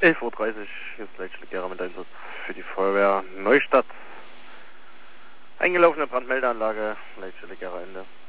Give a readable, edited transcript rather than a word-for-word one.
11:30 Uhr, hier ist Leitstelle mit Einsatz für die Feuerwehr Neustadt. Eingelaufene Brandmeldeanlage, Leitstelle Ende.